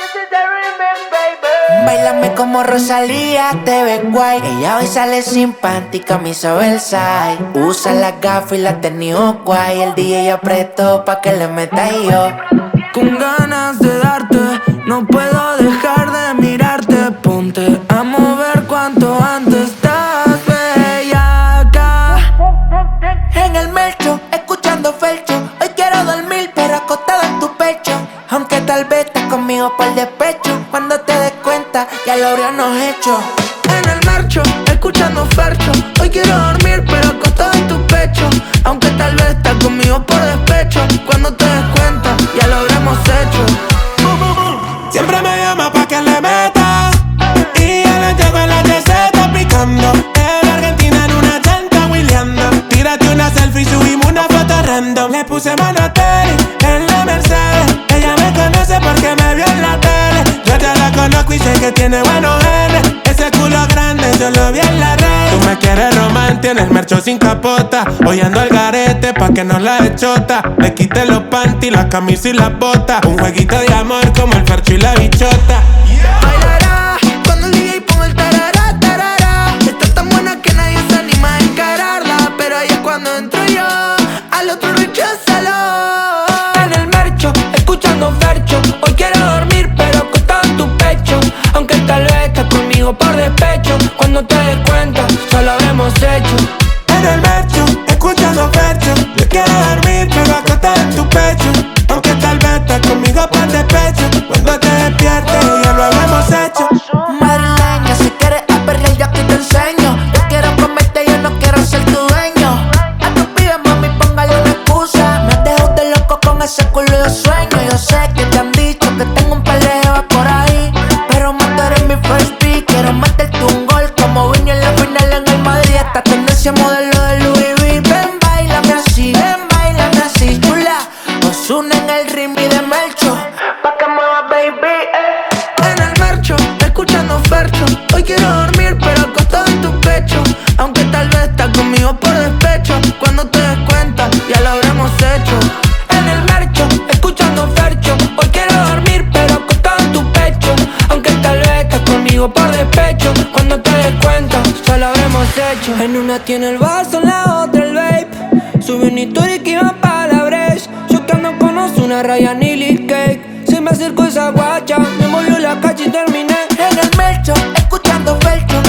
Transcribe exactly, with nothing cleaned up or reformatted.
Báilame como Rosalía, te ves guay. Ella hoy sale sin panty, camisa oversize. Usa la gafa y la tenis guay. El D J apretó pa' que le meta y yo con ganas de darte, no puedo dejar de mirarte. Ponte a mover cuanto antes, estás bellaca. En el melcho, escuchando felcho. Hoy quiero dormir pero acostado en tu pecho. Aunque tal vez estés conmigo por despecho. Cuando te des cuenta, ya lo habríamos hecho. En el marcho, escuchando fercho. Hoy quiero dormir pero acostado en tu pecho. Aunque tal vez estás conmigo por despecho. Cuando te des cuenta, ya lo habremos hecho. Siempre me llama pa' que le meta y ya le llego en la receta picando. En Argentina en una chanta wheeleando. Tírate una selfie, subimos una foto random. Le puse mano a Terry en la Mercedes. Ella me conoce porque me vio en la tele. Yo ya la conozco y sé que tiene buenos genes. Ese culo grande yo lo vi en la red. Tú me quieres romance en el mercho sin capota. Hoy ando al garete pa' que no la echota. Le quité los panty, la camisa y las botas. Un jueguito de amor como el farcho y la bichota. Bailará cuando el D J ponga el tarará, tarará. Está tan buena que nadie se anima a encararla. Pero ahí es cuando entro yo, al otro recházalo. En el mercho, escuchando fercho. Hoy quiero dormir pero acostado en tu pecho. Aunque tal vez estás conmigo por despecho. Cuando te des cuenta, ya lo habremos hecho. En el mercho, escuchando fercho. Yo quiero dormir pero acostado en tu pecho. Aunque tal vez estás conmigo por despecho. Cuando te despiertes, ya lo habremos hecho. Madrileña, si quieres a perrear yo aquí te enseño. Yo quiero comerte, yo no quiero ser tu dueño. A tu pibe, mami, póngale una excusa. Me dejo de loco con ese culo y yo sueño. Yo sé que te han dicho que tengo un par de jevas por ahí, pero más tú eres mi first pick. Quiero meterte un gol como vine en la final en el Madrid. Esta tendencia modelo de Louis V. Ven, bailame así, ven, bailame así, chula. Ozuna en el ritmo y de Melcho, pa' que mueva, baby, eh. En el mercho, escuchando fercho. Hoy quiero dormir pero acostado en tu pecho. Aunque tal vez estás conmigo por despecho. Cuando te des cuenta, ya lo habremos hecho. En el mercho, escuchando fercho. Hoy quiero dormir pero acostado en tu pecho. Aunque tal vez estás conmigo por despecho. Cuando te des cuenta, ya lo habremos hecho. En una tiene el vaso, en la otra el vape. Sube un historia que iba pa' la brecha. Yo que ando con una Ryan y Lil Cake. Se me acercó esa guacha, me molió la cacha y terminé. En el melcho, escuchando felcho.